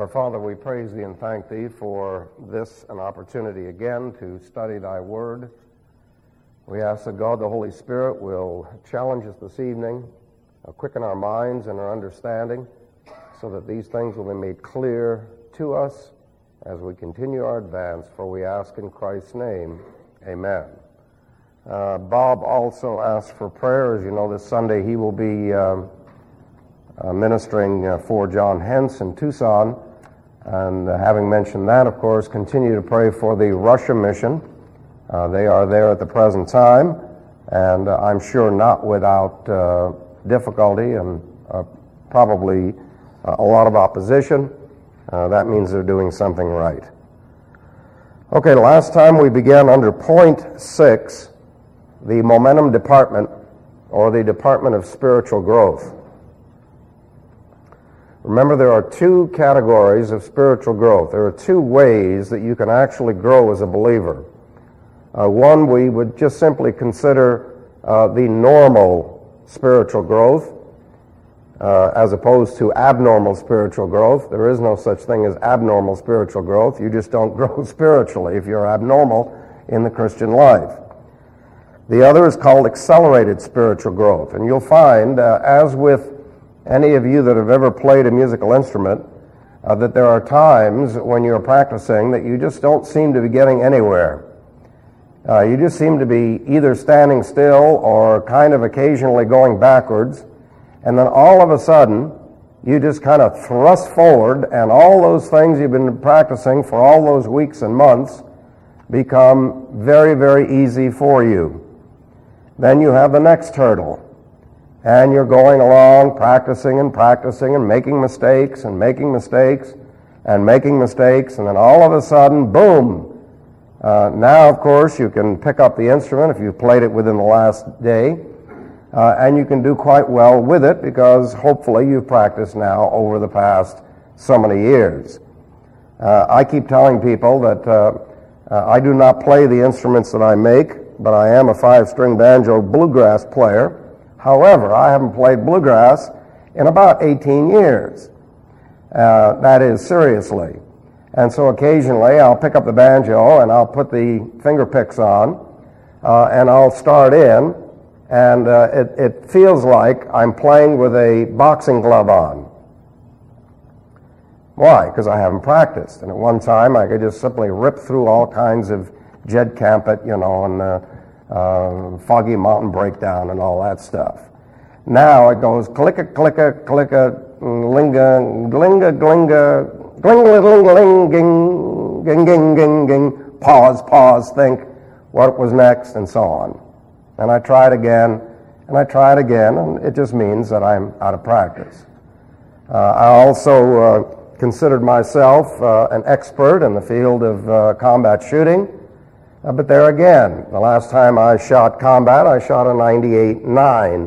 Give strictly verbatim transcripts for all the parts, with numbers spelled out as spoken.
Our Father, we praise Thee and thank Thee for this, an opportunity again to study Thy Word. We ask that God, the Holy Spirit, will challenge us this evening, uh, quicken our minds and our understanding, so that these things will be made clear to us as we continue our advance, for we ask in Christ's name, amen. Uh, Bob also asked for prayer. As you know, this Sunday he will be um, uh, ministering uh, for John Hence in Tucson. And uh, having mentioned that, of course, continue to pray for the Russia mission. Uh, they are there at the present time, and uh, I'm sure not without uh, difficulty and uh, probably uh, a lot of opposition. Uh, that means they're doing something right. Okay, last time we began under point six, the momentum department, or the department of spiritual growth. Remember, there are two categories of spiritual growth. There are two ways that you can actually grow as a believer. Uh, one we would just simply consider uh, the normal spiritual growth, uh, as opposed to abnormal spiritual growth. There is no such thing as abnormal spiritual growth. You just don't grow spiritually if you're abnormal in the Christian life. The other is called accelerated spiritual growth. And you'll find, uh, as with any of you that have ever played a musical instrument, uh, that there are times when you're practicing that you just don't seem to be getting anywhere. Uh, you just seem to be either standing still or kind of occasionally going backwards, and then all of a sudden you just kind of thrust forward, and all those things you've been practicing for all those weeks and months become very, very easy for you. Then you have the next hurdle. And you're going along, practicing and practicing and making mistakes and making mistakes and making mistakes, and then all of a sudden, boom! Uh, now, of course, you can pick up the instrument if you've played it within the last day, uh, and you can do quite well with it because hopefully you've practiced now over the past so many years. Uh, I keep telling people that uh, uh, I do not play the instruments that I make, but I am a five-string banjo bluegrass player. However, I haven't played bluegrass in about eighteen years. Uh, that is, seriously. And so occasionally I'll pick up the banjo and I'll put the finger picks on uh, and I'll start in, and uh, it, it feels like I'm playing with a boxing glove on. Why? Because I haven't practiced. And at one time I could just simply rip through all kinds of Jed Campett, you know, and uh, Uh, Foggy Mountain Breakdown and all that stuff. Now it goes clicka, clicka, clicka, linga, glinga, glinga, glinga, gling, ging, ging, ging, ging, ging, pause, pause, think what was next, and so on. And I try it again, and I try it again, and it just means that I'm out of practice. Uh, I also uh, considered myself uh, an expert in the field of uh, combat shooting. Uh, but there again, the last time I shot combat, I shot a ninety-eight nine.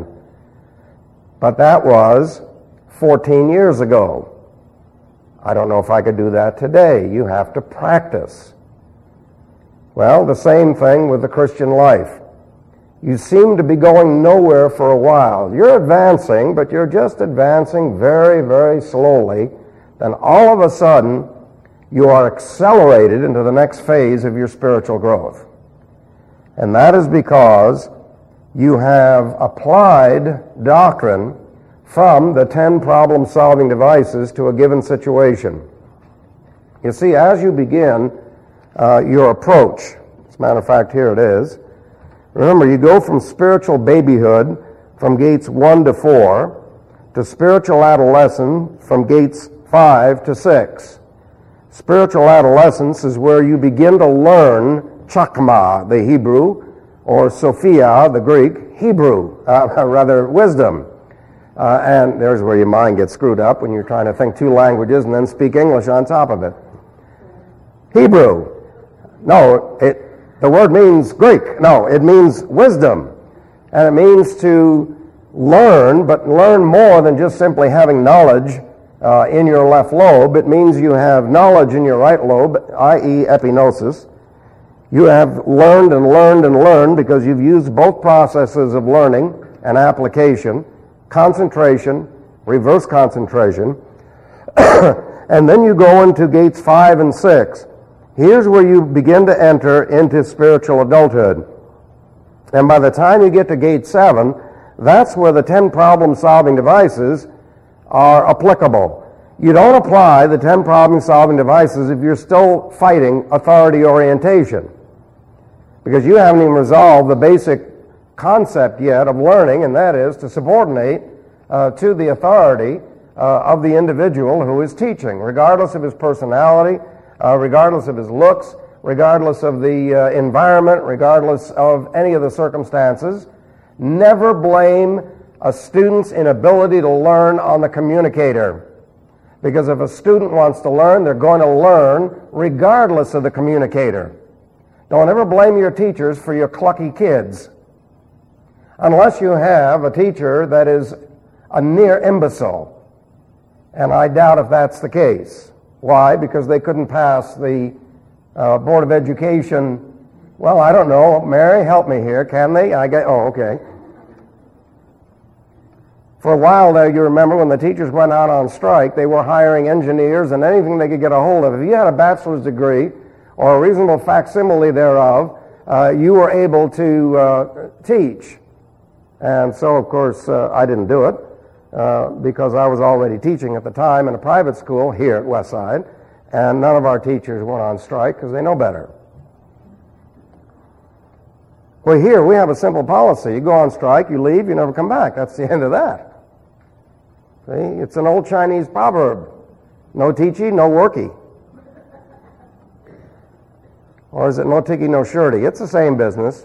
But that was fourteen years ago. I don't know if I could do that today. You have to practice. Well, the same thing with the Christian life. You seem to be going nowhere for a while. You're advancing, but you're just advancing very, very slowly. Then all of a sudden, you are accelerated into the next phase of your spiritual growth. And that is because you have applied doctrine from the ten problem-solving devices to a given situation. You see, as you begin uh, your approach, as a matter of fact, here it is. Remember, you go from spiritual babyhood from gates one to four to spiritual adolescence from gates five to six. Spiritual adolescence is where you begin to learn chakma, the Hebrew, or Sophia, the Greek, Hebrew, uh, rather wisdom. Uh, and there's where your mind gets screwed up when you're trying to think two languages and then speak English on top of it. Hebrew. No, it, the word means Greek. No, it means wisdom. And it means to learn, but learn more than just simply having knowledge Uh, in your left lobe. It means you have knowledge in your right lobe, that is epignosis. You have learned and learned and learned because you've used both processes of learning and application, concentration, reverse concentration, And then you go into gates five and six. Here's where you begin to enter into spiritual adulthood. And by the time you get to gate seven, that's where the ten problem-solving devices are applicable. You don't apply the ten problem-solving devices if you're still fighting authority orientation, because you haven't even resolved the basic concept yet of learning, and that is to subordinate uh, to the authority uh, of the individual who is teaching, regardless of his personality, uh, regardless of his looks, regardless of the uh, environment, regardless of any of the circumstances. Never blame a student's inability to learn on the communicator. Because if a student wants to learn, they're going to learn regardless of the communicator. Don't ever blame your teachers for your clucky kids, unless you have a teacher that is a near imbecile. And I doubt if that's the case. Why? Because they couldn't pass the uh, Board of Education. Well, I don't know. Mary, help me here. Can they? I get. Oh, okay. For a while there, you remember when the teachers went out on strike, they were hiring engineers and anything they could get a hold of. If you had a bachelor's degree or a reasonable facsimile thereof, uh, you were able to uh, teach. And so, of course, uh, I didn't do it uh, because I was already teaching at the time in a private school here at Westside, and none of our teachers went on strike because they know better. Well, here we have a simple policy. You go on strike, you leave, you never come back. That's the end of that. See, it's an old Chinese proverb. No teachy, no worky. Or is it no ticky, no shirty? It's the same business.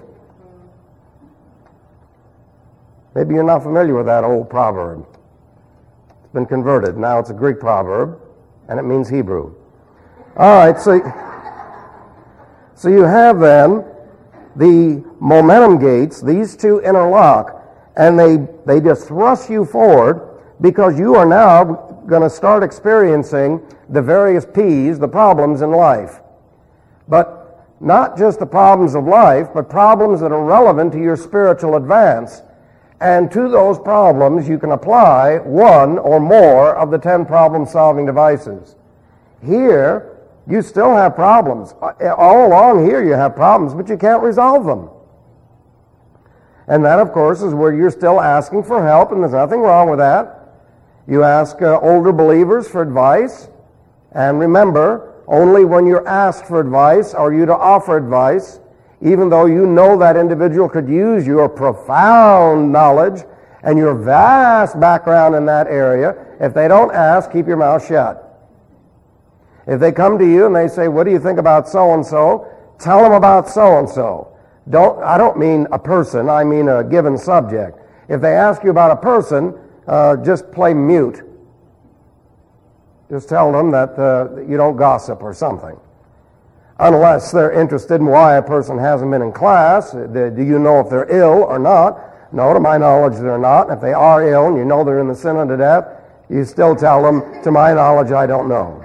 Maybe you're not familiar with that old proverb. It's been converted. Now it's a Greek proverb, and it means Hebrew. All right, so, so you have then the momentum gates. These two interlock, and they, they just thrust you forward because you are now going to start experiencing the various P's, the problems in life. But not just the problems of life, but problems that are relevant to your spiritual advance. And to those problems, you can apply one or more of the ten problem-solving devices. Here, you still have problems. All along here, you have problems, but you can't resolve them. And that, of course, is where you're still asking for help, and there's nothing wrong with that. You ask uh, older believers for advice, and remember, only when you're asked for advice are you to offer advice, even though you know that individual could use your profound knowledge and your vast background in that area. If they don't ask, keep your mouth shut. If they come to you and they say, what do you think about so-and-so? Tell them about so-and-so. Don't, I don't mean a person, I mean a given subject. If they ask you about a person, uh, just play mute. Just tell them that uh, you don't gossip or something. Unless they're interested in why a person hasn't been in class. Do you know if they're ill or not? No, to my knowledge they're not. If they are ill and you know they're in the sin unto death, you still tell them, to my knowledge, I don't know.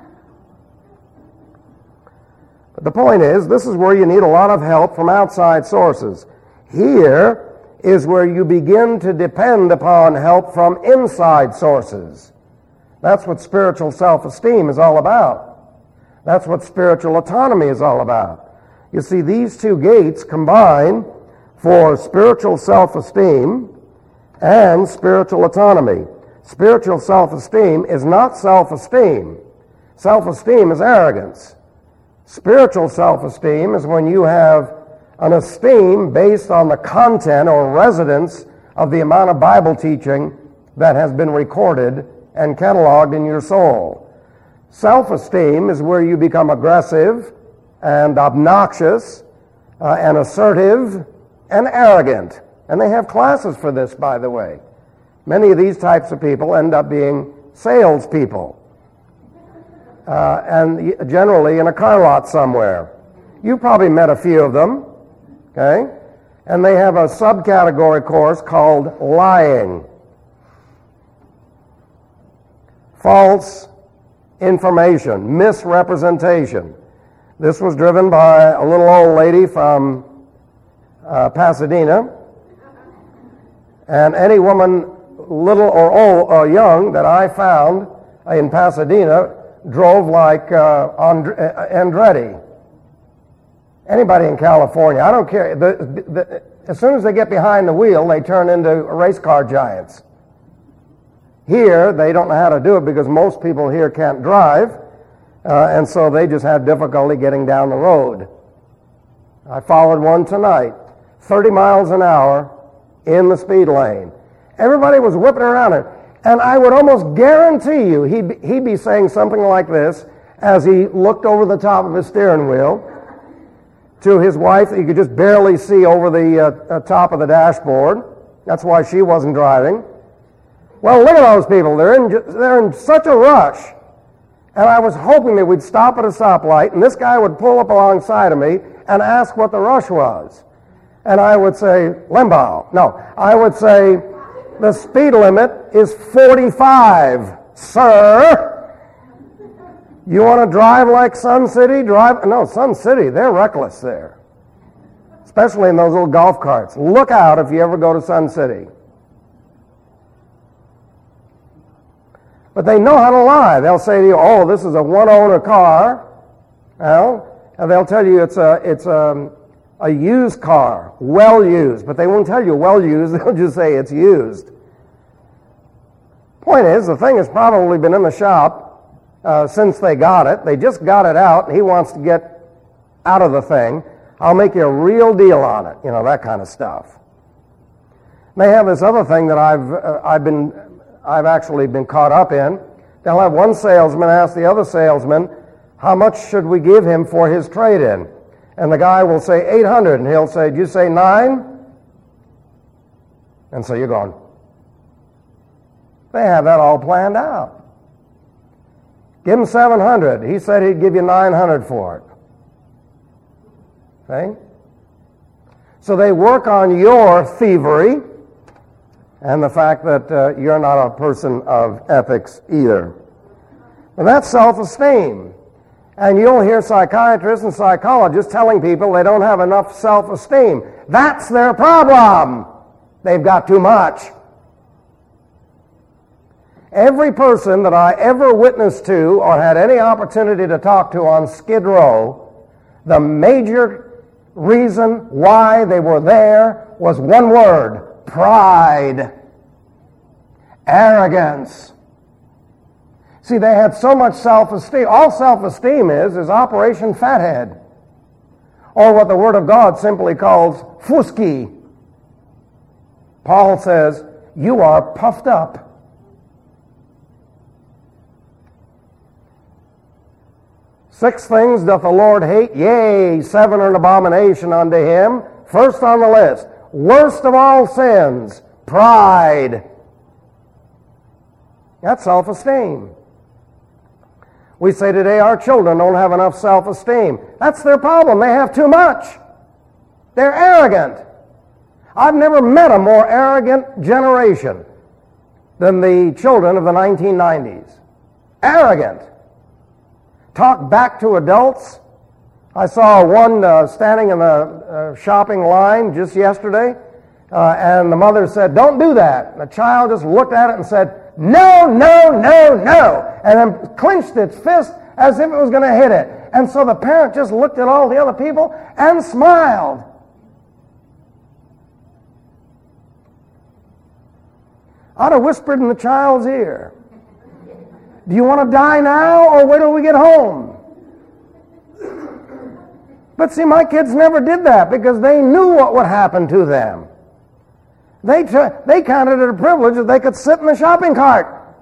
But the point is, this is where you need a lot of help from outside sources. Here is where you begin to depend upon help from inside sources. That's what spiritual self-esteem is all about. That's what spiritual autonomy is all about. You see, these two gates combine for spiritual self-esteem and spiritual autonomy. Spiritual self-esteem is not self-esteem. Self-esteem is arrogance. Spiritual self-esteem is when you have an esteem based on the content or residence of the amount of Bible teaching that has been recorded and cataloged in your soul. Self-esteem is where you become aggressive and obnoxious uh, and assertive and arrogant. And they have classes for this, by the way. Many of these types of people end up being salespeople. Uh, and generally in a car lot somewhere. You probably met a few of them, okay? And they have a subcategory course called lying. False information, misrepresentation. This was driven by a little old lady from uh, Pasadena. And any woman, little or old or young, that I found in Pasadena drove like uh, And- Andretti. Anybody in California, I don't care. The, the, as soon as they get behind the wheel, they turn into race car giants. Here, they don't know how to do it because most people here can't drive, uh, and so they just have difficulty getting down the road. I followed one tonight, thirty miles an hour in the speed lane. Everybody was whipping around it, and I would almost guarantee you he'd, he'd be saying something like this as he looked over the top of his steering wheel to his wife that you could just barely see over the uh, uh, top of the dashboard. That's why she wasn't driving. Well, look at those people. They're in, they're in such a rush. And I was hoping that we'd stop at a stoplight, and this guy would pull up alongside of me and ask what the rush was. And I would say, Limbaugh. No, I would say, the speed limit is forty-five, sir. You want to drive like Sun City? Drive. No, Sun City, they're reckless there. Especially in those little golf carts. Look out if you ever go to Sun City. But they know how to lie. They'll say to you, oh, this is a one-owner car. Well, and they'll tell you it's a it's a, a used car, well used. But they won't tell you well used. They'll just say it's used. Point is, the thing has probably been in the shop uh, since they got it. They just got it out, and he wants to get out of the thing. I'll make you a real deal on it. You know, that kind of stuff. They have this other thing that I've uh, I've been I've actually been caught up in. They'll have one salesman ask the other salesman, how much should we give him for his trade-in? And the guy will say eight hundred, and he'll say, did you say nine? And so you're going, they have that all planned out. Give him seven hundred. He said he'd give you nine hundred for it. Okay? So they work on your thievery and the fact that uh, you're not a person of ethics either. And that's self-esteem. And you'll hear psychiatrists and psychologists telling people they don't have enough self-esteem. That's their problem. They've got too much. Every person that I ever witnessed to or had any opportunity to talk to on Skid Row, the major reason why they were there was one word: pride, arrogance. See, they had so much self-esteem. All self-esteem is, is Operation Fathead, or what the Word of God simply calls fusky. Paul says, you are puffed up. Six things doth the Lord hate, yea, seven are an abomination unto him. First on the list, worst of all sins, pride. That's self-esteem. We say today our children don't have enough self-esteem. That's their problem. They have too much. They're arrogant. I've never met a more arrogant generation than the children of the nineteen nineties. Arrogant. Talk back to adults. I saw one uh, standing in the uh, shopping line just yesterday, uh, and the mother said, don't do that. And the child just looked at it and said, no, no, no, no, and then clenched its fist as if it was going to hit it. And so the parent just looked at all the other people and smiled. I'd have whispered in the child's ear, do you want to die now or wait till we get home? But see, my kids never did that because they knew what would happen to them. They, t- they counted it a privilege that they could sit in the shopping cart.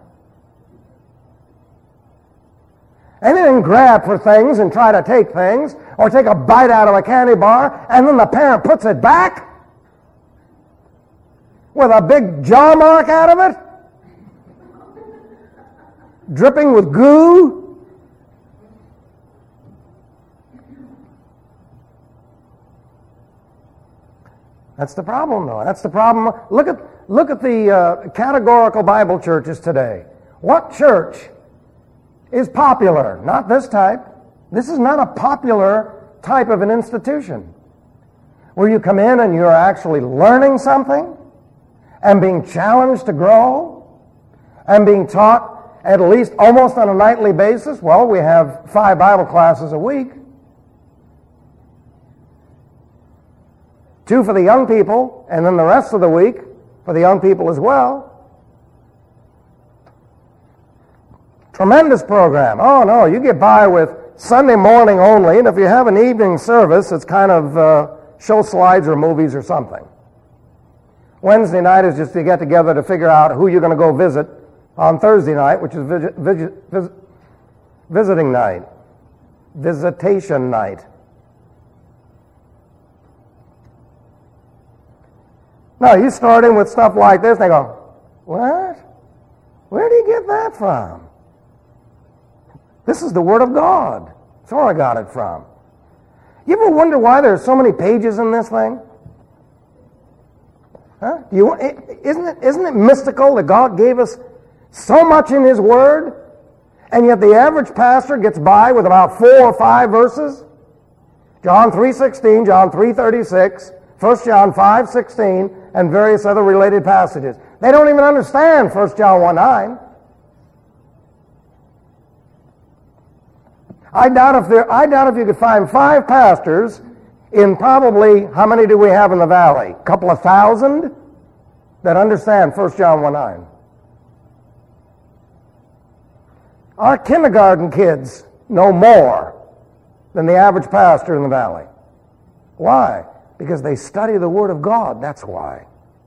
And they didn't grab for things and try to take things or take a bite out of a candy bar and then the parent puts it back with a big jaw mark out of it, dripping with goo. That's the problem, though. That's the problem. Look at look at the uh, categorical Bible churches today. What church is popular? Not this type. This is not a popular type of an institution where you come in and you're actually learning something and being challenged to grow and being taught at least almost on a nightly basis? Well, we have five Bible classes a week. Two for the young people, and then the rest of the week for the young people as well. Tremendous program. Oh, no, you get by with Sunday morning only, and if you have an evening service, it's kind of uh, show slides or movies or something. Wednesday night is just to get together to figure out who you're going to go visit on Thursday night, which is visit, visit, visit, visiting night, visitation night. Now, you start in with stuff like this, and they go, what? Where do you get that from? This is the Word of God. That's where I got it from. You ever wonder why there are so many pages in this thing? Huh? Do you, isn't it, isn't it mystical that God gave us so much in His Word, and yet the average pastor gets by with about four or five verses? John three sixteen, John three thirty-six, First John five sixteen, and various other related passages. They don't even understand First John one nine. I doubt if there. I doubt if you could find five pastors in probably, how many do we have in the valley? A couple of thousand that understand First John one nine. Our kindergarten kids know more than the average pastor in the valley. Why? Because they study the Word of God, that's why.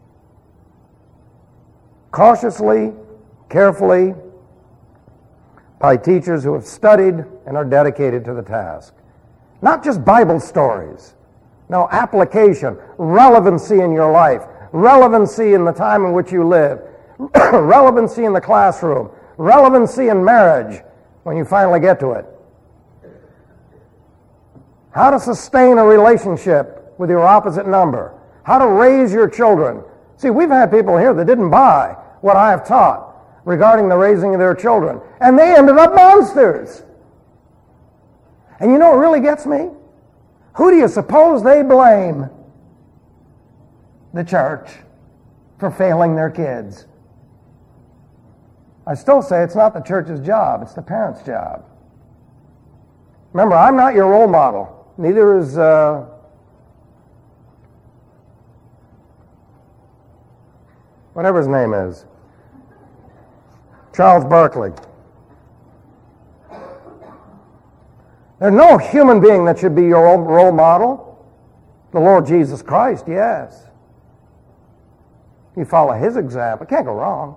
Cautiously, carefully, by teachers who have studied and are dedicated to the task. Not just Bible stories. No, application, relevancy in your life, relevancy in the time in which you live, relevancy in the classroom, relevancy in marriage when you finally get to it. How to sustain a relationship with your opposite number. How to raise your children. See, we've had people here that didn't buy what I have taught regarding the raising of their children, and they ended up monsters. And you know what really gets me? Who do you suppose they blame? The church for failing their kids. I still say it's not the church's job, it's the parents' job. Remember, I'm not your role model. Neither is uh, whatever his name is, Charles Barkley. There's no human being that should be your role model. The Lord Jesus Christ, yes. You follow His example, can't go wrong.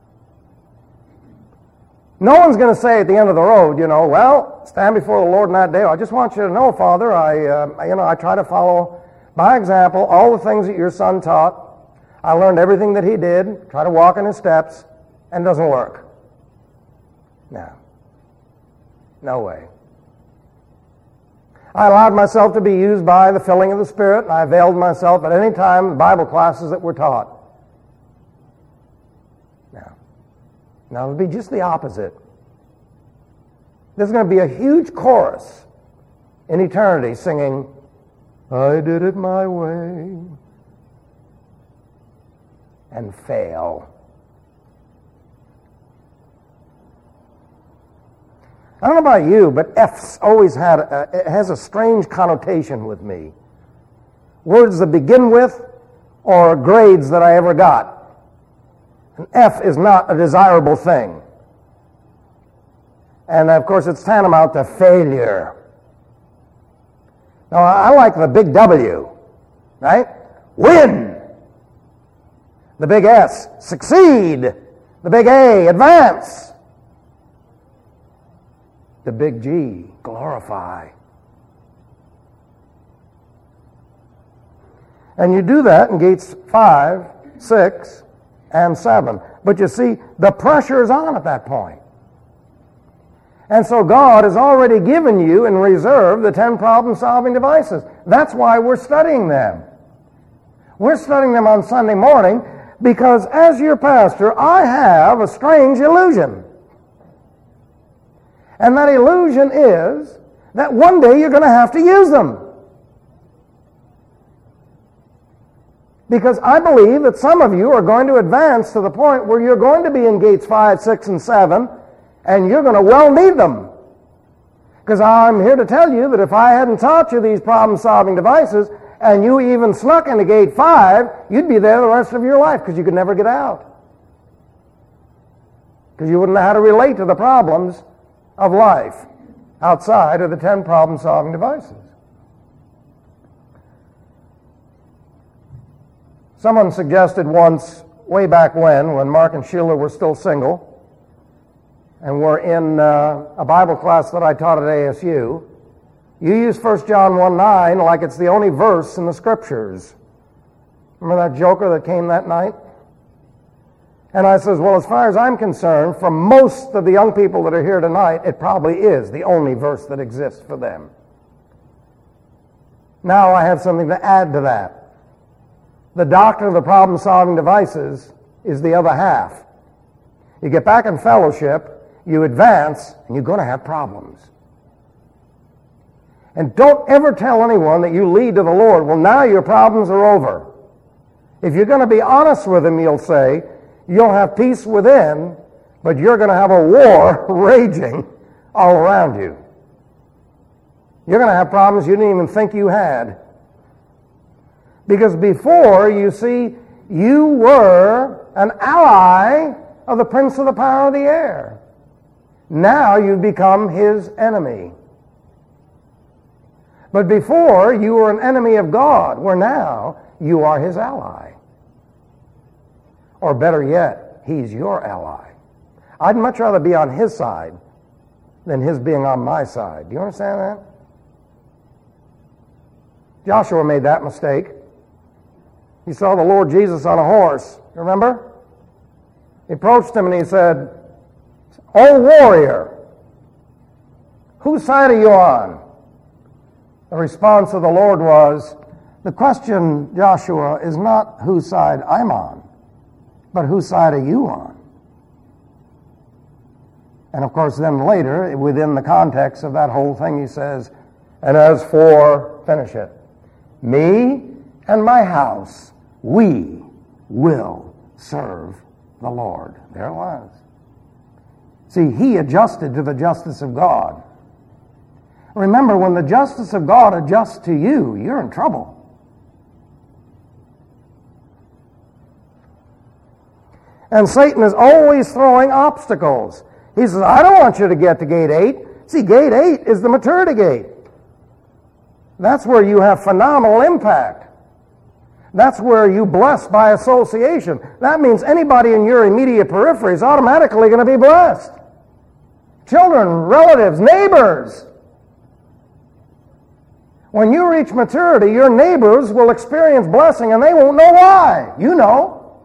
No one's going to say at the end of the road, you know, well, stand before the Lord in that day. I just want you to know, Father, I, uh, you know, I try to follow by example all the things that your son taught. I learned everything that he did, try to walk in his steps, and it doesn't work. No. No way. I allowed myself to be used by the filling of the Spirit, and I availed myself at any time the Bible classes that were taught. No. Now, it would be just the opposite. There's going to be a huge chorus in eternity singing, I did it my way, and fail. I don't know about you, but F's always had a, it has a strange connotation with me. Words that begin with or grades that I ever got. An F is not a desirable thing. And of course it's tantamount to failure. Now I like the big W, right? Win. The big S, succeed. The big A, advance. The big G, glorify. And you do that in gates five, six, and seven. But you see, the pressure is on at that point. And so God has already given you in reserve the ten problem-solving devices. That's why we're studying them. We're studying them on Sunday morning because as your pastor, I have a strange illusion. And that illusion is that one day you're going to have to use them. Because I believe that some of you are going to advance to the point where you're going to be in gates five, six, and seven, And you're going to well need them. Because I'm here to tell you that if I hadn't taught you these problem-solving devices, and you even snuck into gate five, you'd be there the rest of your life because you could never get out. Because you wouldn't know how to relate to the problems of life outside of the ten problem-solving devices. Someone suggested once, way back when, when Mark and Sheila were still single, and were in uh, a Bible class that I taught at A S U, you use First John one nine like it's the only verse in the Scriptures. Remember that joker that came that night? And I says, well, as far as I'm concerned, for most of the young people that are here tonight, it probably is the only verse that exists for them. Now I have something to add to that. The doctrine of the problem-solving devices is the other half. You get back in fellowship, you advance, and you're going to have problems. And don't ever tell anyone that you lead to the Lord, well, now your problems are over. If you're going to be honest with them, you'll say, you'll have peace within, but you're going to have a war raging all around you. You're going to have problems you didn't even think you had. Because before, you see, you were an ally of the prince of the power of the air. Now you've become his enemy. But before, you were an enemy of God, where now you are his ally. Or better yet, he's your ally. I'd much rather be on his side than his being on my side. Do you understand that? Joshua made that mistake. He saw the Lord Jesus on a horse. Remember? He approached him and he said, "O warrior, whose side are you on?" The response of the Lord was, "The question, Joshua, is not whose side I'm on, but whose side are you on?" And of course, then later, within the context of that whole thing, he says, "And as for," finish it, "me and my house, we will serve the Lord." There it was. See, he adjusted to the justice of God. Remember, when the justice of God adjusts to you, you're in trouble. And Satan is always throwing obstacles. He says, I don't want you to get to gate eight. See, gate eight is the maturity gate. That's where you have phenomenal impact. That's where you bless by association. That means anybody in your immediate periphery is automatically going to be blessed. Children, relatives, neighbors. When you reach maturity, your neighbors will experience blessing and they won't know why. You know.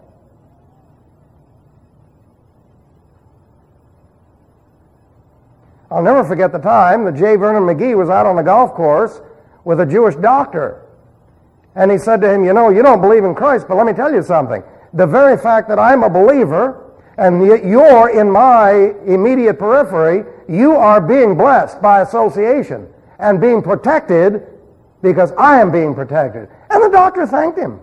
I'll never forget the time that J. Vernon McGee was out on the golf course with a Jewish doctor. And he said to him, you know, you don't believe in Christ, but let me tell you something. The very fact that I'm a believer and you're in my immediate periphery, you are being blessed by association and being protected because I am being protected. And the doctor thanked him.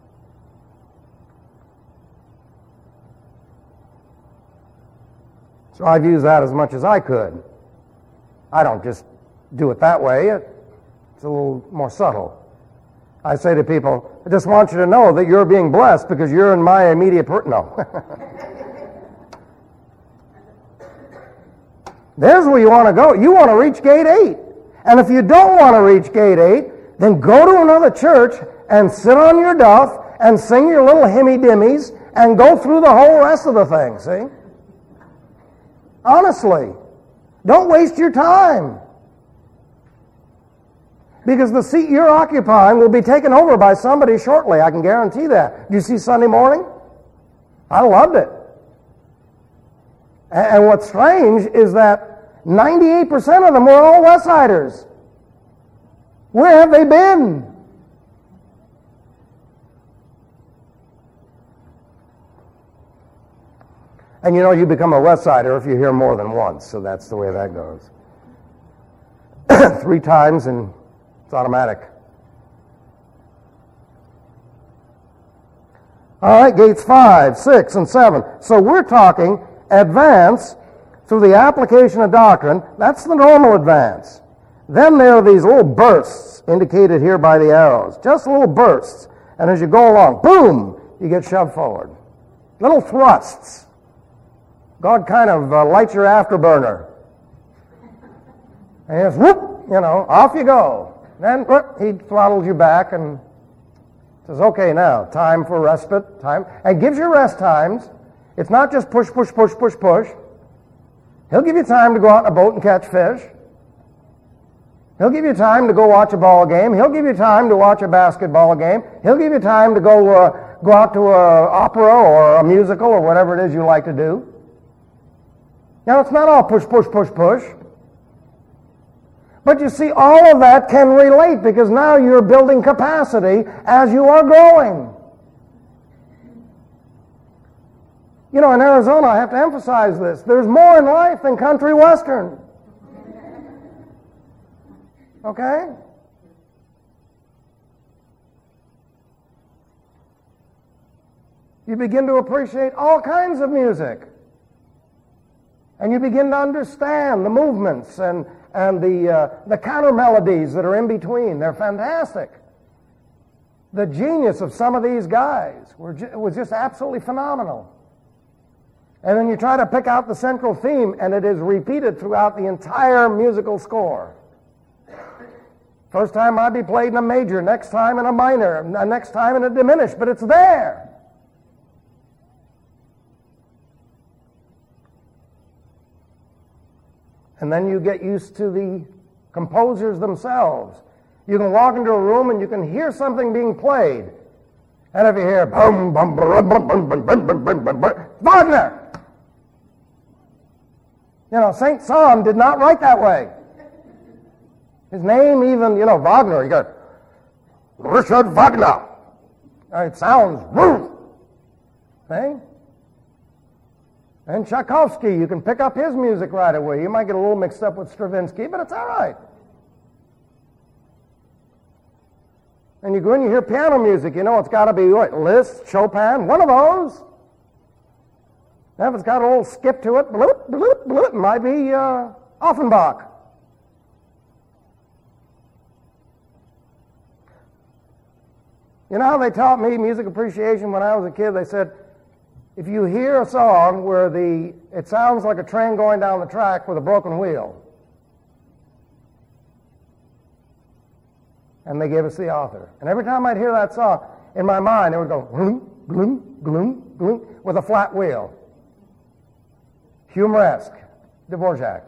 So I've used that as much as I could. I don't just do it that way. It's a little more subtle. I say to people, I just want you to know that you're being blessed because you're in my immediate per- No. There's where you want to go. You want to reach gate eight. And if you don't want to reach gate eight, then go to another church and sit on your duff and sing your little himmy-dimmies and go through the whole rest of the thing, see? Honestly. Don't waste your time. Because the seat you're occupying will be taken over by somebody shortly. I can guarantee that. Did you see Sunday morning? I loved it. And what's strange is that ninety-eight percent of them were all Westsiders. Where have they been? And you know, you become a Westsider if you hear more than once, so that's the way that goes. Three times and it's automatic. All right, gates five, six, and seven. So we're talking advance through the application of doctrine, that's the normal advance. Then there are these little bursts indicated here by the arrows, just little bursts. And as you go along, boom, you get shoved forward. Little thrusts. God kind of uh, lights your afterburner. And just whoop, you know, off you go. Then whoop, he throttles you back and says, okay, now, time for respite, time. And gives you rest times. It's not just push, push, push, push, push. He'll give you time to go out in a boat and catch fish. He'll give you time to go watch a ball game. He'll give you time to watch a basketball game. He'll give you time to go uh, go out to an opera or a musical or whatever it is you like to do. Now, it's not all push, push, push, push. But you see, all of that can relate because now you're building capacity as you are growing. You know, in Arizona, I have to emphasize this. There's more in life than country western. Okay? You begin to appreciate all kinds of music. And you begin to understand the movements and, and the, uh, the counter melodies that are in between. They're fantastic. The genius of some of these guys were ju- was just absolutely phenomenal. And then you try to pick out the central theme, and it is repeated throughout the entire musical score. First time might be played in a major, next time in a minor, next time in a diminished, but it's there. And then you get used to the composers themselves. You can walk into a room and you can hear something being played. And if you hear, boom, boom, boom, boom, boom, boom, boom, boom, boom, boom, boom, Wagner! You know, Saint Saëns did not write that way. His name even, you know, Wagner, you got Richard Wagner. It sounds, woo! See? And Tchaikovsky, you can pick up his music right away. You might get a little mixed up with Stravinsky, but it's all right. And you go in, you hear piano music, you know it's got to be what, Liszt, Chopin, one of those. Now if it's got a little skip to it, bloop, bloop, bloop, it might be uh, Offenbach. You know how they taught me music appreciation when I was a kid? They said, if you hear a song where the it sounds like a train going down the track with a broken wheel, and they gave us the author. And every time I'd hear that song, in my mind, it would go, gloom, gloom, gloom, gloom, with a flat wheel. Humoresque, Dvorak.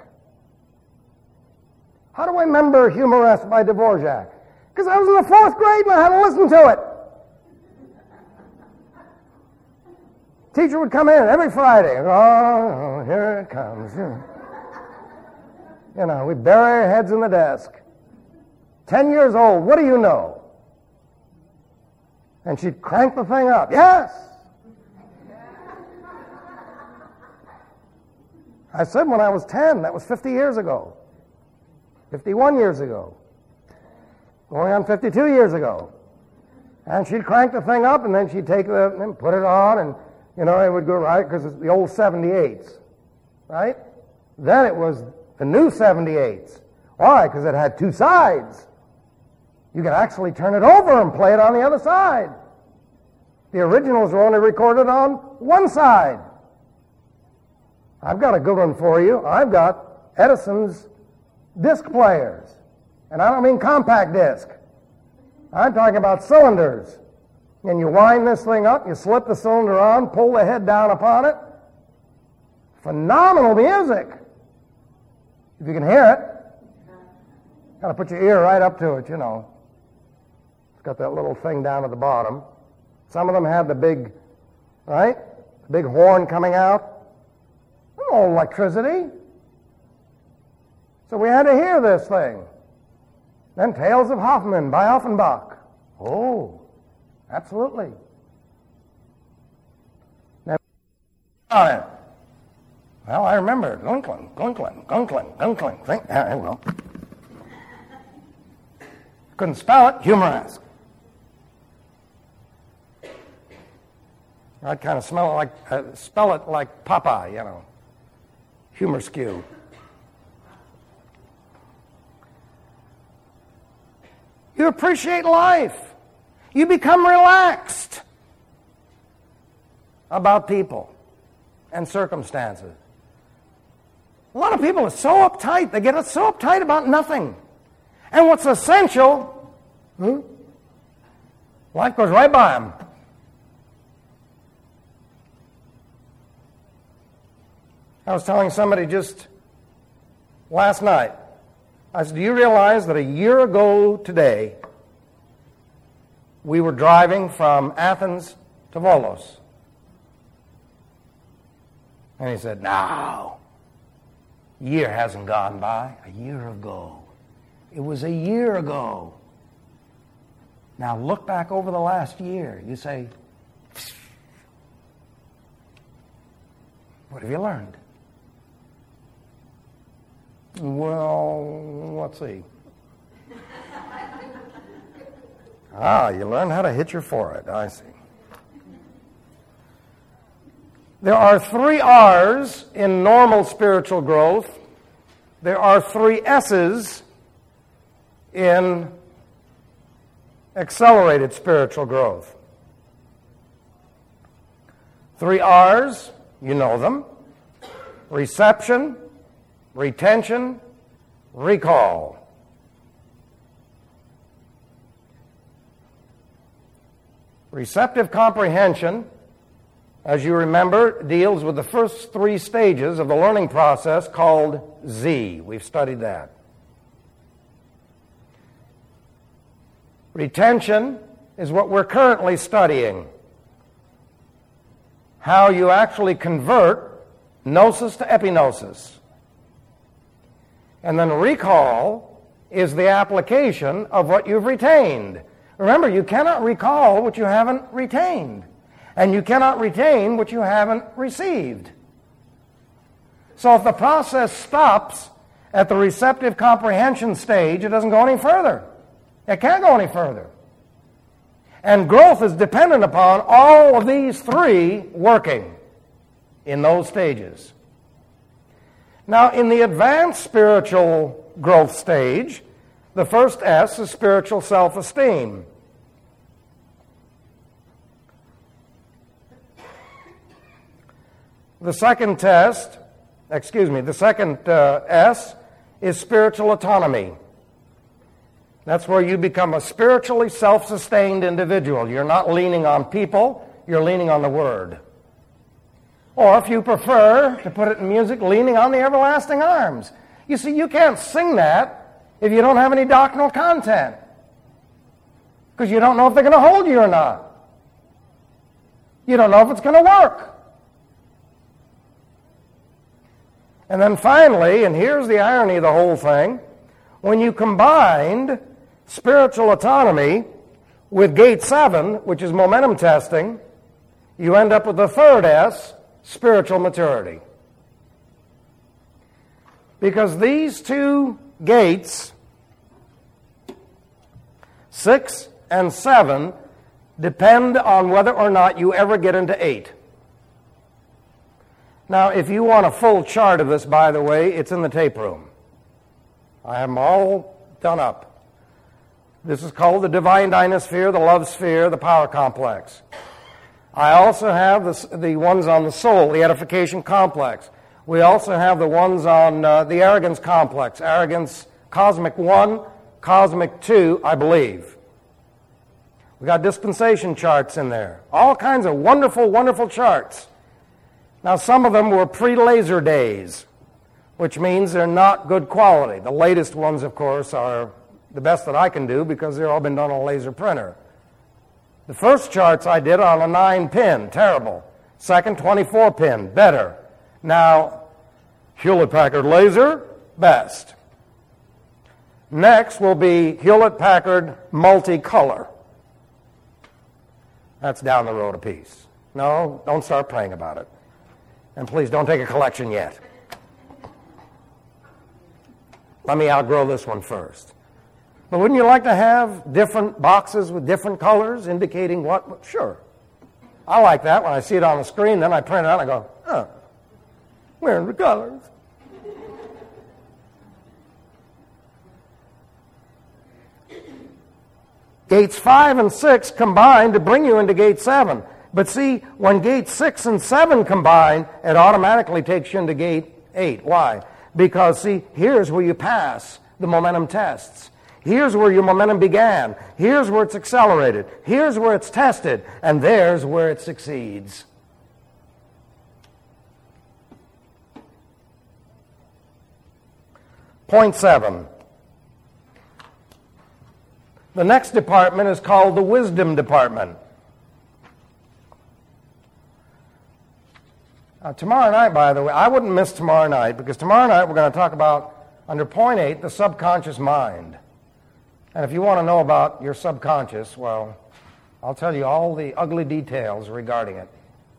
How do I remember Humoresque by Dvorak? Because I was in the fourth grade and I had to listen to it. Teacher would come in every Friday. Oh, here it comes. You know, we'd bury our heads in the desk. Ten years old, what do you know? And she'd crank the thing up. Yes! I said when I was ten, that was fifty years ago. fifty-one years ago. Going on fifty-two years ago. And she'd crank the thing up, and then she'd take it and put it on, and you know, it would go right, because it's the old seventy-eights, right? Then it was the new seventy-eights. Why? Because it had two sides. You could actually turn it over and play it on the other side. The originals were only recorded on one side. I've got a good one for you. I've got Edison's disc players. And I don't mean compact disc. I'm talking about cylinders. And you wind this thing up, you slip the cylinder on, pull the head down upon it. Phenomenal music. If you can hear it. Got to put your ear right up to it, you know. It's got that little thing down at the bottom. Some of them have the big, right? The big horn coming out. No electricity. So we had to hear this thing. Then Tales of Hoffmann by Offenbach. Oh. Absolutely. Now, oh, well, I remember. Gunklin, Gunklin, Gunklin, Gunklin. Think, yeah, well. Couldn't spell it. Humoresque. I'd kind of smell it like, uh, spell it like Papa, you know. humor skew. You appreciate life. You become relaxed about people and circumstances. A lot of people are so uptight. They get so uptight about nothing. And what's essential, hmm, life goes right by them. I was telling somebody just last night, I said, do you realize that a year ago today, we were driving from Athens to Volos? And he said, no, a year hasn't gone by. A year ago. It was a year ago. Now look back over the last year. You say, what have you learned? Well, let's see. Ah, you learn how to hit your forehead. I see. There are three R's in normal spiritual growth. There are three S's in accelerated spiritual growth. Three R's, you know them: reception, retention, recall. Receptive comprehension, as you remember, deals with the first three stages of the learning process called Z. We've studied that. Retention is what we're currently studying. How you actually convert gnosis to epignosis. And then recall is the application of what you've retained. Remember, you cannot recall what you haven't retained. And you cannot retain what you haven't received. So if the process stops at the receptive comprehension stage, it doesn't go any further. It can't go any further. And growth is dependent upon all of these three working in those stages. Now, in the advanced spiritual growth stage, the first S is spiritual self-esteem. The second test, excuse me, the second uh, S is spiritual autonomy. That's where you become a spiritually self-sustained individual. You're not leaning on people, you're leaning on the Word. Or if you prefer to put it in music, leaning on the everlasting arms. You see, you can't sing that if you don't have any doctrinal content. Because you don't know if they're going to hold you or not. You don't know if it's going to work. And then finally, and here's the irony of the whole thing, when you combined spiritual autonomy with gate seven, which is momentum testing, you end up with the third S, spiritual maturity. Because these two gates, six and seven, depend on whether or not you ever get into eight. Now, if you want a full chart of this, by the way, it's in the tape room. I have them all done up. This is called the divine dynasphere, the love sphere, the power complex. I also have the, the ones on the soul, the edification complex. We also have the ones on uh, the arrogance complex, arrogance cosmic one, cosmic two, I believe. We got dispensation charts in there. All kinds of wonderful, wonderful charts. Now, some of them were pre-laser days, which means they're not good quality. The latest ones, of course, are the best that I can do because they've all been done on a laser printer. The first charts I did on a nine pin, terrible. Second, twenty-four pin, better. Now, Hewlett-Packard laser, best. Next will be Hewlett-Packard multicolor. That's down the road a piece. No, don't start praying about it. And please don't take a collection yet. Let me outgrow this one first. But wouldn't you like to have different boxes with different colors indicating what? Sure. I like that. When I see it on the screen, then I print it out and I go, oh, we're in the colors. Gates five and six combine to bring you into gate seven. But see, when gate six and seven combine, it automatically takes you into gate eight. Why? Because, see, here's where you pass the momentum tests. Here's where your momentum began. Here's where it's accelerated. Here's where it's tested. And there's where it succeeds. Point seven. The next department is called the wisdom department. Uh, tomorrow night, by the way, I wouldn't miss tomorrow night, because tomorrow night we're going to talk about, under point eight, the subconscious mind. And if you want to know about your subconscious, well, I'll tell you all the ugly details regarding it.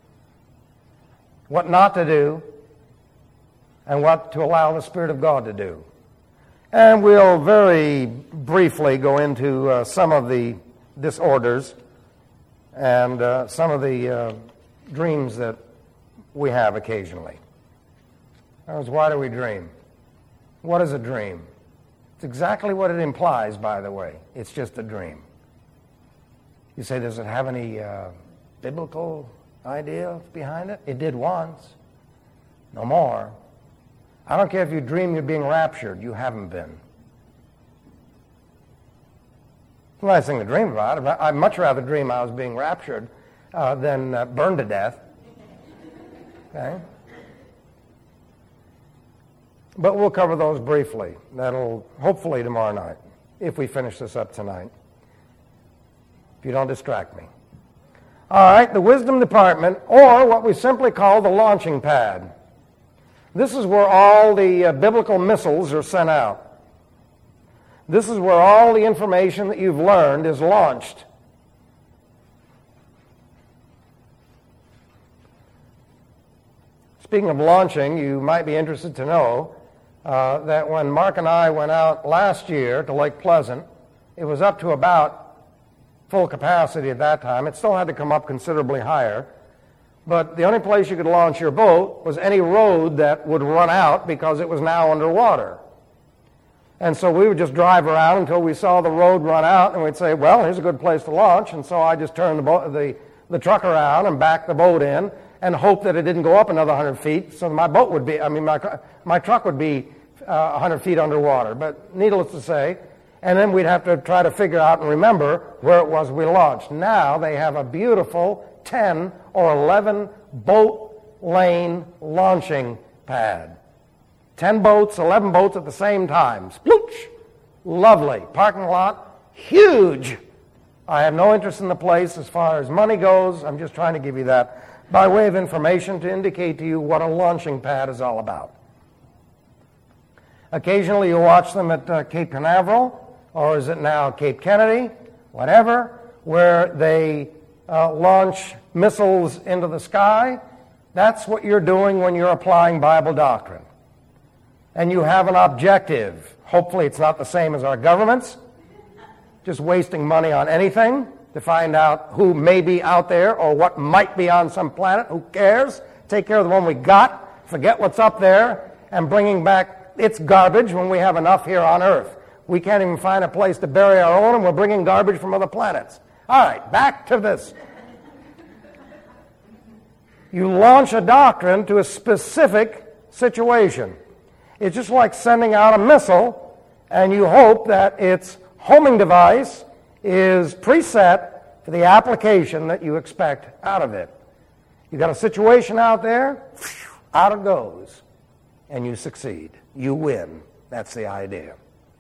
What not to do, and what to allow the Spirit of God to do. And we'll very briefly go into uh, some of the disorders and uh, some of the uh, dreams that we have occasionally. In other words, why do we dream? What is a dream? It's exactly what it implies, by the way. It's just a dream. You say, does it have any uh, biblical idea behind it? It did once. No more. I don't care if you dream you're being raptured. You haven't been. It's a nice thing to dream about. I'd much rather dream I was being raptured uh, than uh, burned to death. Okay? But we'll cover those briefly. That'll hopefully tomorrow night, if we finish this up tonight. If you don't distract me. All right, the wisdom department, or what we simply call the launching pad. This is where all the uh, biblical missiles are sent out. This is where all the information that you've learned is launched. Speaking of launching, you might be interested to know uh, that when Mark and I went out last year to Lake Pleasant, it was up to about full capacity at that time. It still had to come up considerably higher. But the only place you could launch your boat was any road that would run out because it was now underwater. And so we would just drive around until we saw the road run out, and we'd say, well, here's a good place to launch. And so I just turned the, boat, the, the truck around and backed the boat in and hoped that it didn't go up another one hundred feet, so my boat would be, I mean, my, my truck would be uh, one hundred feet underwater. But needless to say, and then we'd have to try to figure out and remember where it was we launched. Now they have a beautiful ten or eleven boat lane launching pad. ten boats, eleven boats at the same time. Splooch! Lovely. Parking lot, huge. I have no interest in the place as far as money goes. I'm just trying to give you that by way of information to indicate to you what a launching pad is all about. Occasionally you watch them at uh, Cape Canaveral, or is it now Cape Kennedy, whatever, where they uh, launch missiles into the sky. That's what you're doing when you're applying Bible doctrine. And you have an objective. Hopefully it's not the same as our government's, just wasting money on anything to find out who may be out there or what might be on some planet. Who cares? Take care of the one we got, forget what's up there, and bringing back its garbage when we have enough here on Earth. We can't even find a place to bury our own, and we're bringing garbage from other planets. All right, back to this. You launch a doctrine to a specific situation. It's just like sending out a missile, and you hope that its homing device is preset for the application that you expect out of it. You got a situation out there, out it goes, and you succeed. You win. That's the idea.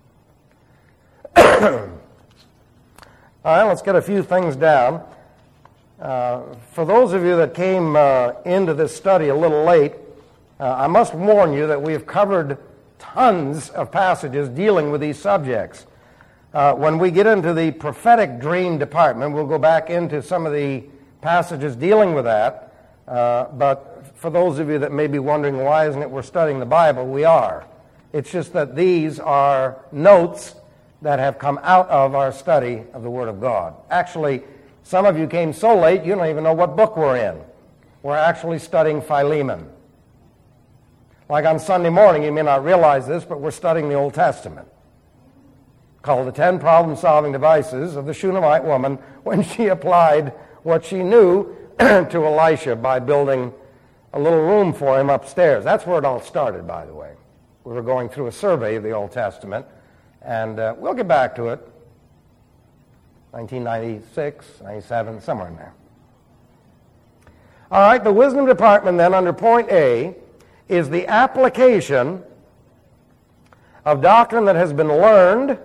All right, let's get a few things down. Uh, for those of you that came uh, into this study a little late, uh, I must warn you that we have covered tons of passages dealing with these subjects. Uh, when we get into the prophetic dream department, we'll go back into some of the passages dealing with that. Uh, but for those of you that may be wondering why isn't it we're studying the Bible, we are. It's just that these are notes that have come out of our study of the Word of God. Actually, some of you came so late you don't even know what book we're in. We're actually studying Philemon. Like on Sunday morning, you may not realize this, but we're studying the Old Testament. called the Ten Problem-Solving Devices of the Shunammite woman when she applied what she knew to Elisha by building a little room for him upstairs. That's where it all started, by the way. We were going through a survey of the Old Testament, and uh, we'll get back to it. nineteen ninety-six, ninety-seven, somewhere in there. All right, the wisdom department then under point A is the application of doctrine that has been learned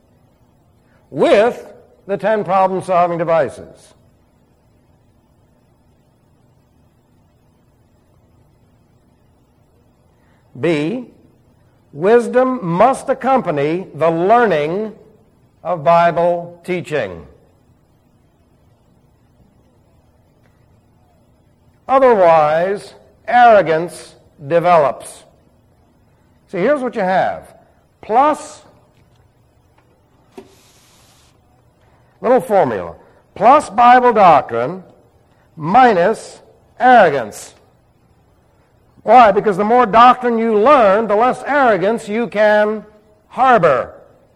with the ten problem-solving devices. B, wisdom must accompany the learning of Bible teaching. Otherwise, arrogance develops. See, here's what you have. Plus, little formula, plus Bible doctrine minus arrogance. Why? Because the more doctrine you learn, the less arrogance you can harbor.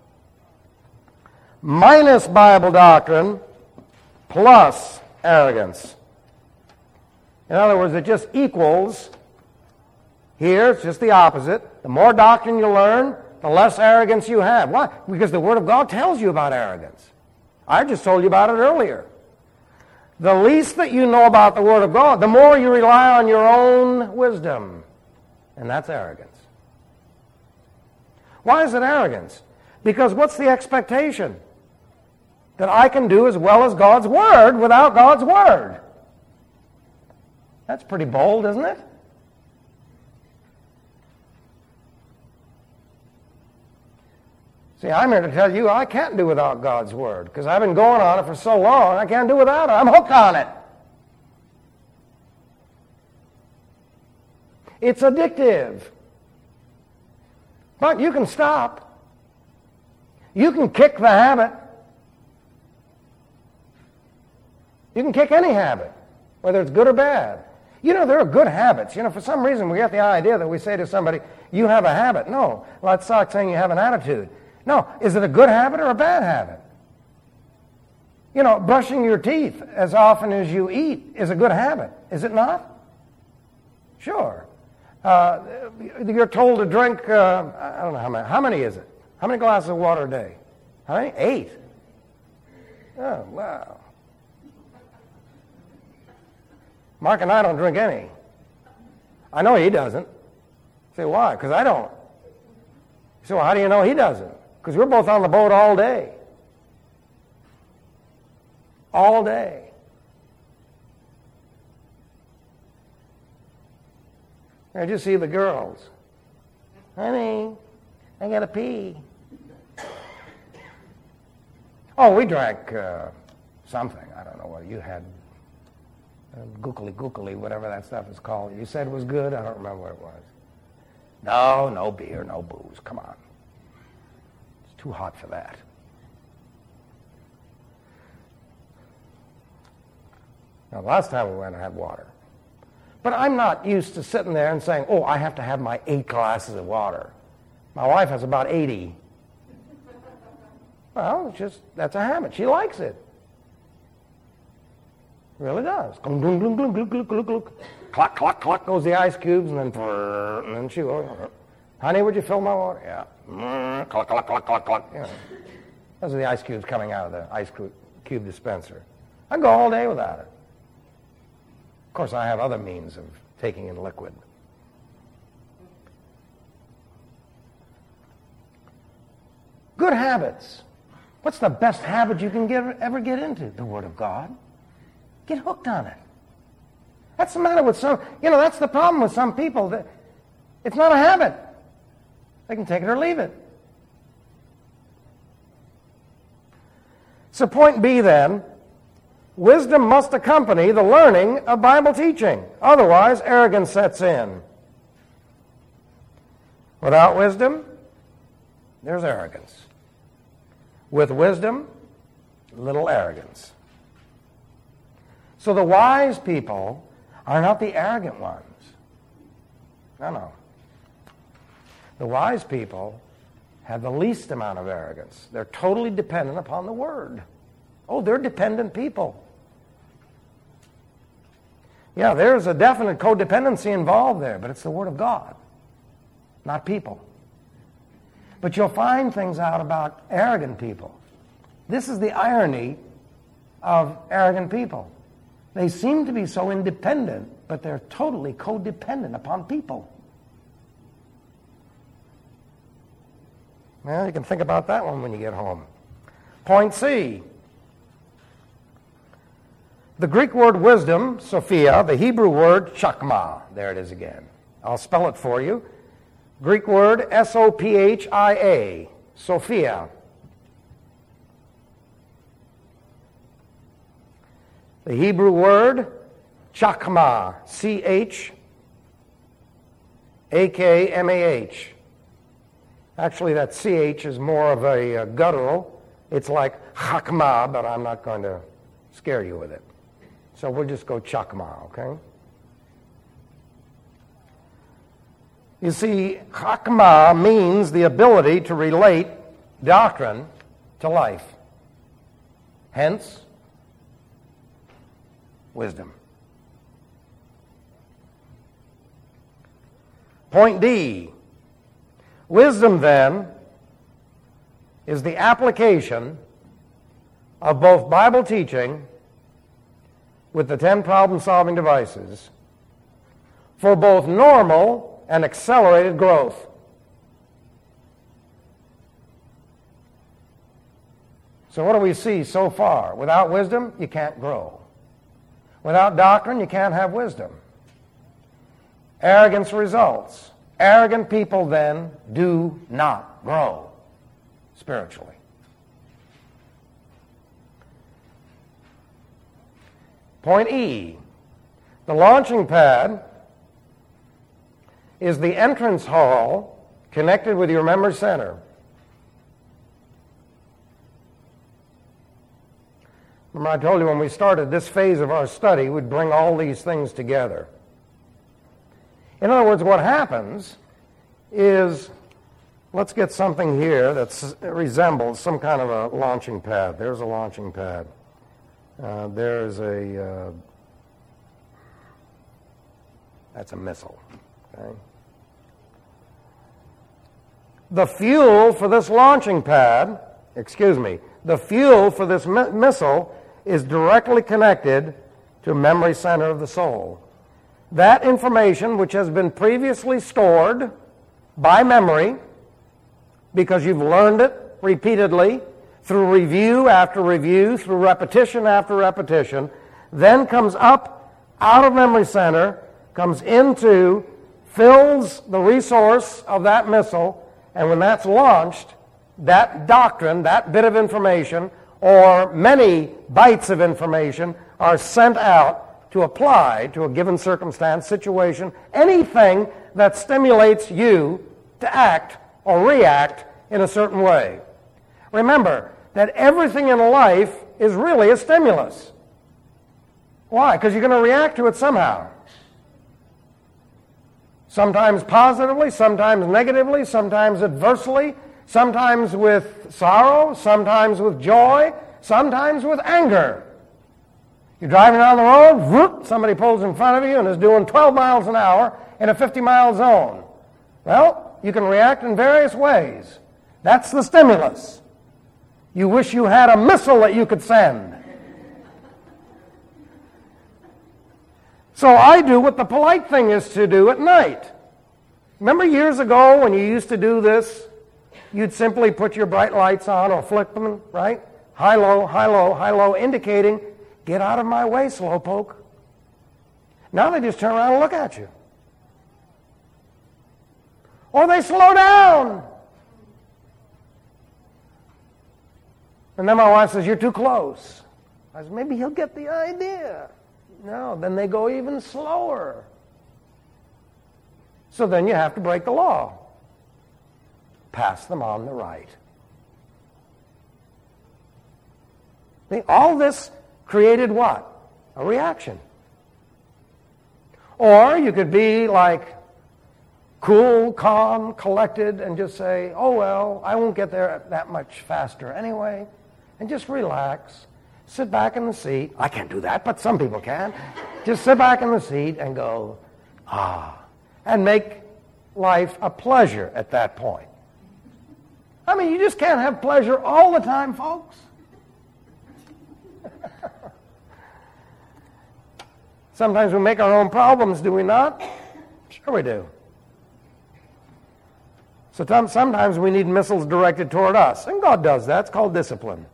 Minus Bible doctrine plus arrogance. In other words, it just equals, here it's just the opposite. The more doctrine you learn, the less arrogance you have. Why? Because the Word of God tells you about arrogance. I just told you about it earlier. The least that you know about the Word of God, the more you rely on your own wisdom. And that's arrogance. Why is it arrogance? Because what's the expectation? That I can do as well as God's Word without God's Word. That's pretty bold, isn't it? See, I'm here to tell you I can't do without God's Word because I've been going on it for so long, I can't do without it. I'm hooked on it. It's addictive. But you can stop. You can kick the habit. You can kick any habit, whether it's good or bad. You know, there are good habits. You know, for some reason we get the idea that we say to somebody, you have a habit. No, well, that's like saying you have an attitude. No, is it a good habit or a bad habit? You know, brushing your teeth as often as you eat is a good habit, is it not? Sure. Uh, you're told to drink, uh, I don't know how many. How many is it? How many glasses of water a day? How many? Eight. Oh, wow. Mark and I don't drink any. I know he doesn't. You say, why? Because I don't. You say, well, how do you know he doesn't? Because we're both on the boat all day. All day. I just see the girls. Honey, I gotta pee. Oh, we drank uh, something. I don't know what you had. Uh, gookly gookly, whatever that stuff is called. You said it was good? I don't remember what it was. No, no beer, no booze. Come on. It's too hot for that. Now, the last time we went, I had water. But I'm not used to sitting there and saying, oh, I have to have my eight glasses of water. My wife has about eighty. Well, it's just, that's a habit. She likes it. Really does. Glug, glug, glug, glug, glug, glug, glug. Cluck, cluck, cluck goes the ice cubes, and then, brrr, and then she goes, honey, would you fill my water? Yeah. Mm, cluck, cluck, cluck, cluck, cluck. You know. Those are the ice cubes coming out of the ice cube dispenser. I go all day without it. Of course, I have other means of taking in liquid. Good habits. What's the best habit you can get, ever get into? The Word of God. Get hooked on it. That's the matter with some, you know, that's the problem with some people. That it's not a habit. They can take it or leave it. So point B then, wisdom must accompany the learning of Bible teaching. Otherwise, arrogance sets in. Without wisdom, there's arrogance. With wisdom, little arrogance. So the wise people are not the arrogant ones. No, no. The wise people have the least amount of arrogance. They're totally dependent upon the Word. Oh, they're dependent people. Yeah, there's a definite codependency involved there, but it's the Word of God, not people. But you'll find things out about arrogant people. This is the irony of arrogant people. They seem to be so independent, but they're totally codependent upon people. Well, you can think about that one when you get home. Point C. The Greek word wisdom, Sophia, the Hebrew word chakma. There it is again. I'll spell it for you. Greek word S O P H I A, Sophia. The Hebrew word chakma, C H A K M A H. Actually, that C H is more of a uh, guttural. It's like chakma, but I'm not going to scare you with it. So we'll just go chakma, okay? You see, chakma means the ability to relate doctrine to life. Hence, wisdom. Point D. Wisdom, then, is the application of both Bible teaching with the ten problem-solving devices for both normal and accelerated growth. So what do we see so far? Without wisdom, you can't grow. Without doctrine, you can't have wisdom. Arrogance results. Arrogant people, then, do not grow spiritually. Point E. The launching pad is the entrance hall connected with your memory center. Remember, I told you when we started this phase of our study, we'd bring all these things together. In other words, what happens is, let's get something here that resembles some kind of a launching pad. There's a launching pad. Uh, there's a, uh, that's a missile. Okay? The fuel for this launching pad, excuse me, the fuel for this mi- missile is directly connected to memory center of the soul. That information, which has been previously stored by memory, because you've learned it repeatedly, through review after review, through repetition after repetition, then comes up out of memory center, comes into, fills the resource of that missile, and when that's launched, that doctrine, that bit of information, or many bytes of information are sent out to apply to a given circumstance, situation, anything that stimulates you to act or react in a certain way. Remember that everything in life is really a stimulus. Why? Because you're going to react to it somehow. Sometimes positively, sometimes negatively, sometimes adversely, sometimes with sorrow, sometimes with joy, sometimes with anger. You're driving down the road, whoop, somebody pulls in front of you and is doing twelve miles an hour in a fifty mile zone. Well, you can react in various ways. That's the stimulus. You wish you had a missile that you could send. So I do what the polite thing is to do at night. Remember years ago when you used to do this? You'd simply put your bright lights on or flick them, right? High, low, high, low, high, low, indicating, get out of my way, slowpoke. Now they just turn around and look at you. Or they slow down. And then my wife says, you're too close. I said, maybe he'll get the idea. No, then they go even slower. So then you have to break the law. Pass them on the right. See, all this created what? A reaction. Or you could be like cool, calm, collected, and just say, oh, well, I won't get there that much faster anyway, and just relax. Sit back in the seat. I can't do that, but some people can. Just sit back in the seat and go, ah, and make life a pleasure at that point. I mean, you just can't have pleasure all the time, folks. Sometimes we make our own problems, do we not? Sure we do. So sometimes we need missiles directed toward us, and God does that. It's called discipline.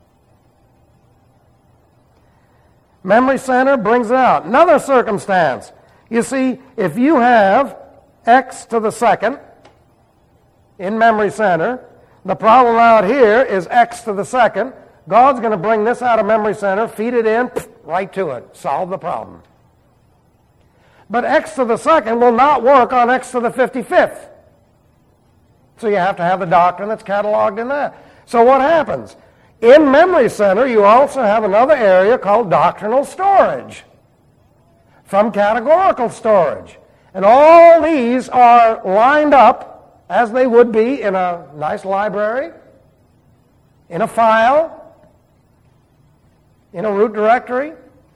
Memory center brings it out. Another circumstance. You see, if you have x to the second in memory center, the problem out here is x to the second. God's going to bring this out of memory center, feed it in, right to it, solve the problem. But x to the second will not work on x to the fifty-fifth. So you have to have the doctrine that's cataloged in that. So what happens? In memory center, you also have another area called doctrinal storage from categorical storage. And all these are lined up as they would be in a nice library, in a file, in a root directory,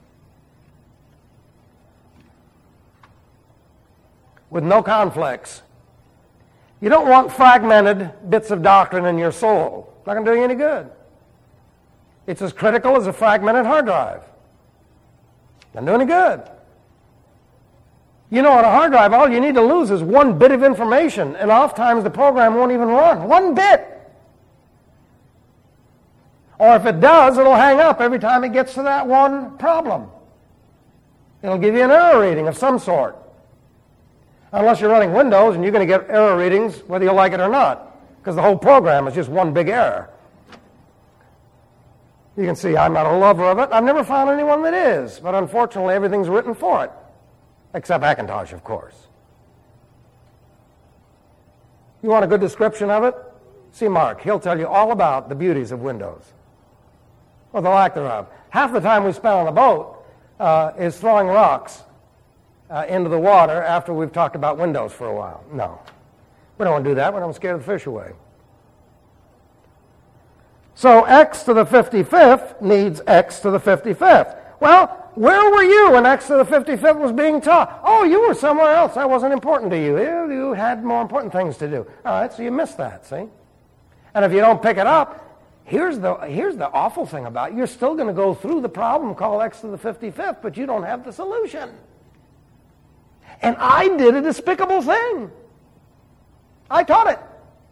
with no conflicts. You don't want fragmented bits of doctrine in your soul. It's not going to do you any good. It's as critical as a fragmented hard drive. Not doing any good. You know, on a hard drive, all you need to lose is one bit of information, and oftentimes the program won't even run. One bit. Or if it does, it'll hang up every time it gets to that one problem. It'll give you an error reading of some sort. Unless you're running Windows, and you're going to get error readings whether you like it or not, because the whole program is just one big error. You can see I'm not a lover of it. I've never found anyone that is, but unfortunately everything's written for it, except Hackintosh, of course. You want a good description of it? See Mark. He'll tell you all about the beauties of Windows, or the lack thereof. Half the time we spend on the boat uh, is throwing rocks uh, into the water after we've talked about Windows for a while. No, we don't want to do that. We don't scare the fish away. So x to the fifty-fifth needs x to the fifty-fifth. Well, where were you when x to the fifty-fifth was being taught? Oh, you were somewhere else. That wasn't important to you. You, you had more important things to do. All right, so you missed that, see? And if you don't pick it up, here's the, here's the awful thing about it. You're still going to go through the problem called x to the fifty-fifth, but you don't have the solution. And I did a despicable thing. I taught it.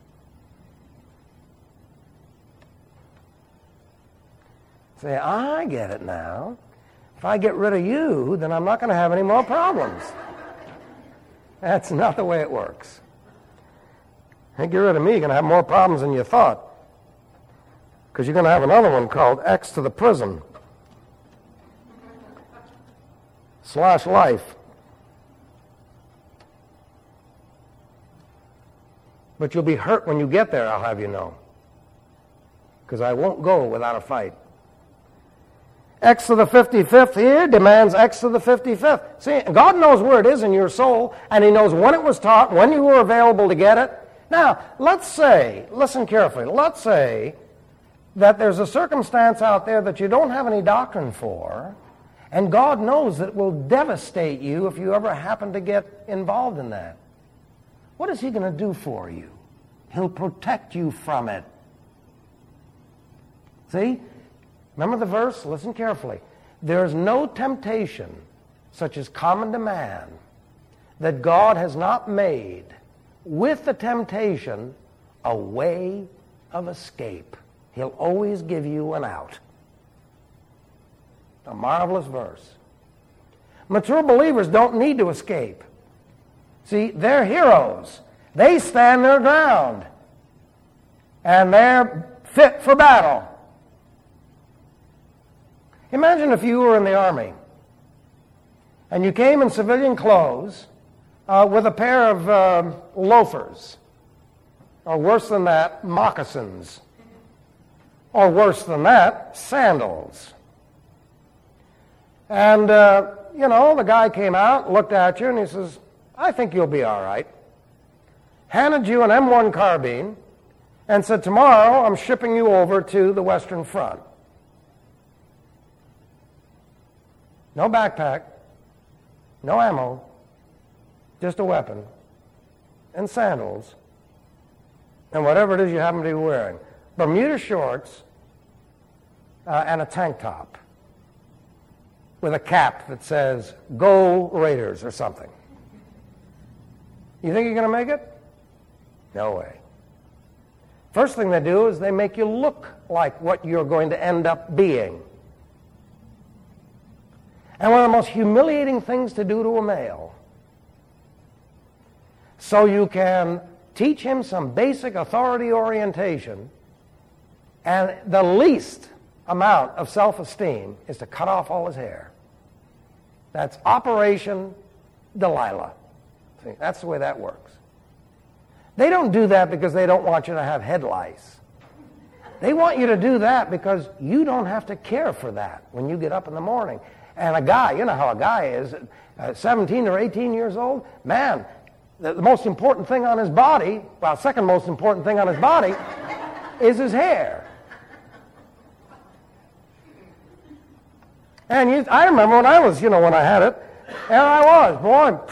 Say, I get it now. If I get rid of you, then I'm not going to have any more problems. That's not the way it works. If you get rid of me, you're going to have more problems than you thought. Because you're going to have another one called x to the prism. Slash life. But you'll be hurt when you get there, I'll have you know. Because I won't go without a fight. X to the fifty-fifth here demands x to the fifty-fifth. See, God knows where it is in your soul, and He knows when it was taught, when you were available to get it. Now, let's say, listen carefully, let's say that there's a circumstance out there that you don't have any doctrine for, and God knows that it will devastate you if you ever happen to get involved in that. What is He going to do for you? He'll protect you from it. See? Remember the verse? Listen carefully. There is no temptation such as common to man that God has not made with the temptation a way of escape. He'll always give you an out. A marvelous verse. Mature believers don't need to escape. See, they're heroes. They stand their ground. And they're fit for battle. Imagine if you were in the army and you came in civilian clothes uh, with a pair of uh, loafers, or worse than that, moccasins, or worse than that, sandals. And, uh, you know, the guy came out, looked at you, and he says, I think you'll be all right. handed you an M one carbine, and said, tomorrow I'm shipping you over to the Western Front. No backpack, no ammo, just a weapon, and sandals, and whatever it is you happen to be wearing. Bermuda shorts uh, and a tank top with a cap that says, Go Raiders or something. You think you're going to make it? No way. First thing they do is they make you look like what you're going to end up being. And one of the most humiliating things to do to a male, so you can teach him some basic authority orientation, and the least amount of self-esteem is to cut off all his hair. That's Operation Delilah. See, that's the way that works. They don't do that because they don't want you to have head lice. They want you to do that because you don't have to care for that when you get up in the morning. And a guy, you know how a guy is, uh, seventeen or eighteen years old, man, the, the most important thing on his body, well, second most important thing on his body is his hair. And you, I remember when I was, you know, when I had it, and I was, boy,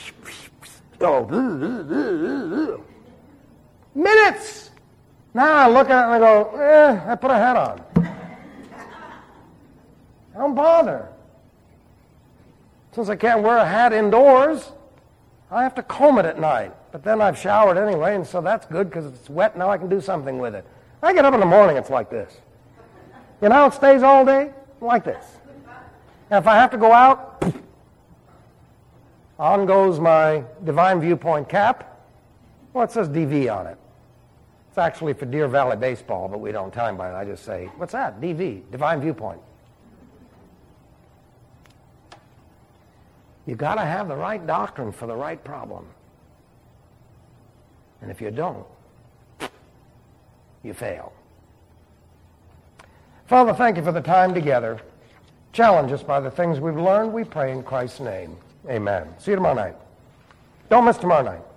oh, minutes. Now I look at it and I go, eh, I put a hat on. I don't bother. Since I can't wear a hat indoors, I have to comb it at night. But then I've showered anyway, and so that's good because it's wet. Now I can do something with it. I get up in the morning, it's like this. You know how it stays all day? Like this. And if I have to go out, on goes my Divine Viewpoint cap. Well, it says D V on it. It's actually for Deer Valley Baseball, but we don't tell anybody. I just say, what's that? D V, Divine Viewpoint. You got to have the right doctrine for the right problem. And if you don't, you fail. Father, thank you for the time together. Challenge us by the things we've learned. We pray in Christ's name. Amen. See you tomorrow night. Don't miss tomorrow night.